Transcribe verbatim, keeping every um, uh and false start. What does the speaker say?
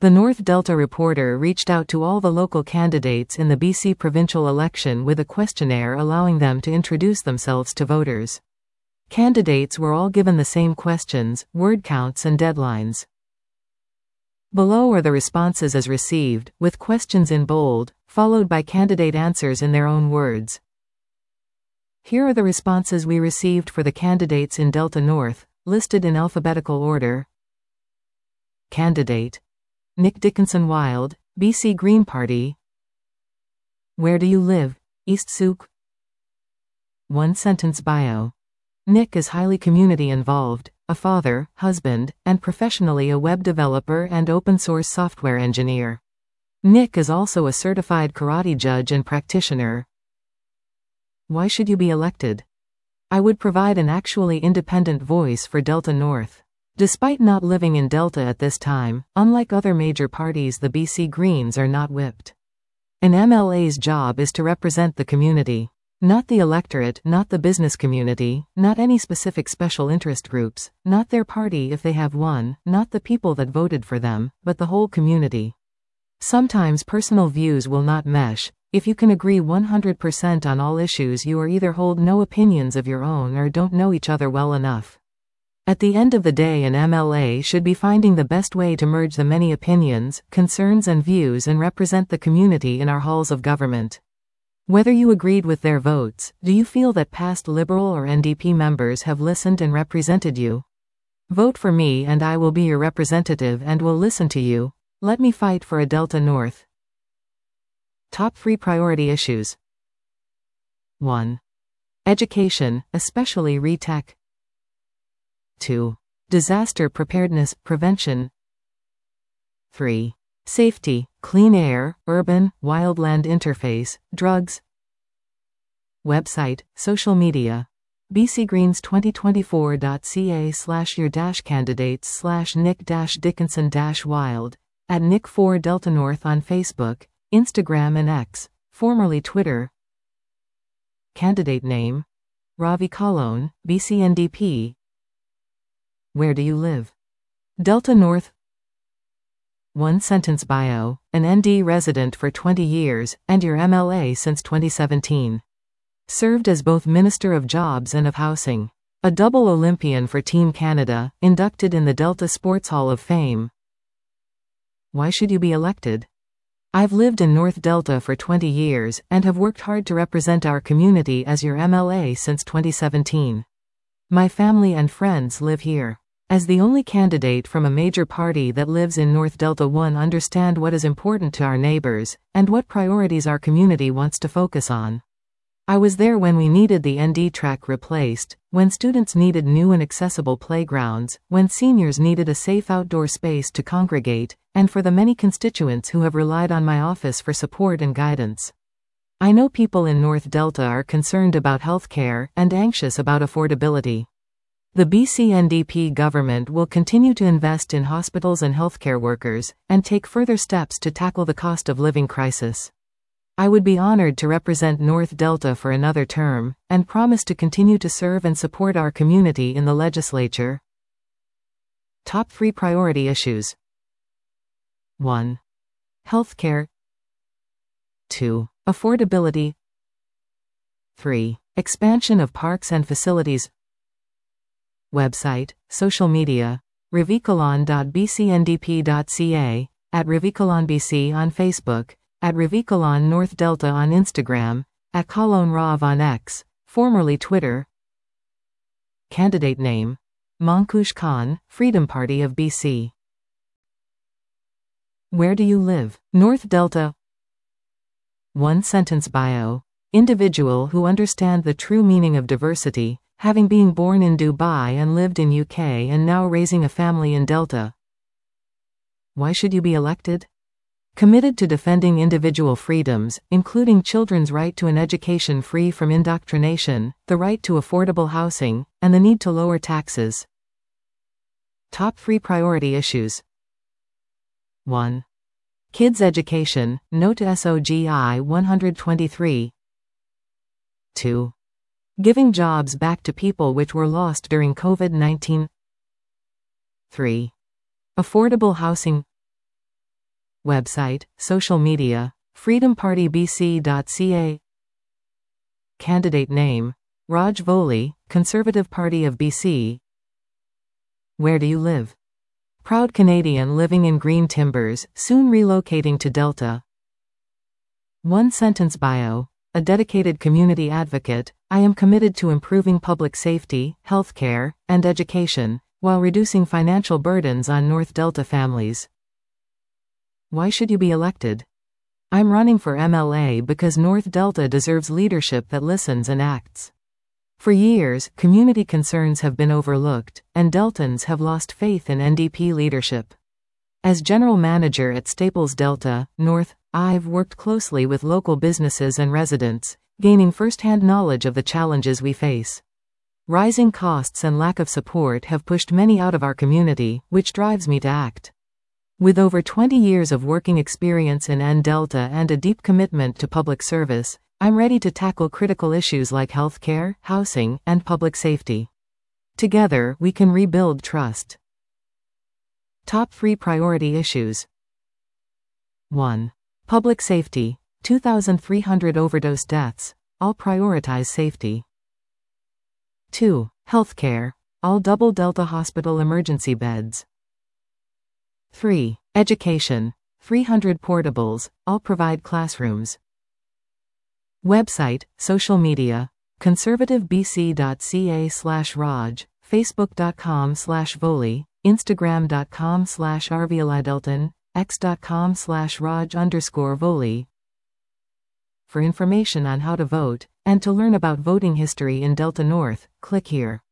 The North Delta Reporter reached out to all the local candidates in the B C provincial election with a questionnaire allowing them to introduce themselves to voters. Candidates were all given the same questions, word counts and deadlines. Below are the responses as received, with questions in bold, followed by candidate answers in their own words. Here are the responses we received for the candidates in Delta North, listed in alphabetical order. Candidate: Nick Dickinson Wild, B C Green Party. Where do you live? East Souk. One sentence bio. Nick is highly community involved, a father, husband, and professionally a web developer and open source software engineer. Nick is also a certified karate judge and practitioner. Why should you be elected? I would provide an actually independent voice for Delta North. Despite not living in Delta at this time, unlike other major parties, the B C Greens are not whipped. An M L A's job is to represent the community. Not the electorate, not the business community, not any specific special interest groups, not their party if they have one, not the people that voted for them, but the whole community. Sometimes personal views will not mesh. If you can agree one hundred percent on all issues, you are either hold no opinions of your own or don't know each other well enough. At the end of the day, an M L A should be finding the best way to merge the many opinions, concerns and views and represent the community in our halls of government. Whether you agreed with their votes, do you feel that past Liberal or N D P members have listened and represented you? Vote for me and I will be your representative and will listen to you. Let me fight for a Delta North. Top three priority issues. one. Education, especially re-tech. two. Disaster preparedness, prevention. three. Safety, clean air, urban, wildland interface, drugs. Website, social media. b c greens twenty twenty-four dot c a slash your dash candidates slash Nick dash Dickinson dash Wild, at Nick four Delta North on Facebook, Instagram and X, formerly Twitter. Candidate name: Ravi Kalon, B C N D P. Where do you live? Delta North. One sentence bio: an N D resident for twenty years, and your M L A since twenty seventeen. Served as both Minister of Jobs and of Housing. A double Olympian for Team Canada, inducted in the Delta Sports Hall of Fame. Why should you be elected? I've lived in North Delta for twenty years, and have worked hard to represent our community as your M L A since twenty seventeen. My family and friends live here. As the only candidate from a major party that lives in North Delta, one understand what is important to our neighbors, and what priorities our community wants to focus on. I was there when we needed the N D track replaced, when students needed new and accessible playgrounds, when seniors needed a safe outdoor space to congregate, and for the many constituents who have relied on my office for support and guidance. I know people in North Delta are concerned about healthcare and anxious about affordability. The B C N D P government will continue to invest in hospitals and healthcare workers, and take further steps to tackle the cost of living crisis. I would be honored to represent North Delta for another term, and promise to continue to serve and support our community in the legislature. Top three priority issues. one. Healthcare. two. Affordability. three. Expansion of parks and facilities. Website, social media, ravikalon dot b c n d p dot c a, at ravikalonbc on Facebook, at Ravikalon North Delta on Instagram, at Kalon Rav on X, formerly Twitter. Candidate name: Mankush Khan, Freedom Party of B C. Where do you live? North Delta. One sentence bio: individual who understand the true meaning of diversity, having been born in Dubai and lived in U K and now raising a family in Delta. Why should you be elected? Committed to defending individual freedoms, including children's right to an education free from indoctrination, the right to affordable housing, and the need to lower taxes. Top three priority issues. one. Kids' education, note S O G I one twenty-three. two. Giving jobs back to people which were lost during COVID nineteen. three. Affordable housing. Website, social media, freedom party b c dot c a. Candidate name, Raj Voli, Conservative Party of B C. Where do you live? Proud Canadian living in Green Timbers, soon relocating to Delta. One-sentence bio. A dedicated community advocate, I am committed to improving public safety, healthcare, and education, while reducing financial burdens on North Delta families. Why should you be elected? I'm running for M L A because North Delta deserves leadership that listens and acts. For years, community concerns have been overlooked, and Deltans have lost faith in N D P leadership. As general manager at Staples Delta, North, I've worked closely with local businesses and residents, gaining first-hand knowledge of the challenges we face. Rising costs and lack of support have pushed many out of our community, which drives me to act. With over twenty years of working experience in N Delta and a deep commitment to public service, I'm ready to tackle critical issues like healthcare, housing, and public safety. Together, we can rebuild trust. Top three priority issues. one. Public safety. two thousand three hundred overdose deaths. I'll prioritize safety. two. Healthcare. I'll double Delta Hospital emergency beds. three. Education. three hundred portables. I'll provide classrooms. Website, social media, conservative b c dot c a slash Raj, facebook dot com slash Voli, instagram dot com slash rvlidelton, x dot com slash Raj underscore Voli. For information on how to vote, and to learn about voting history in Delta North, click here.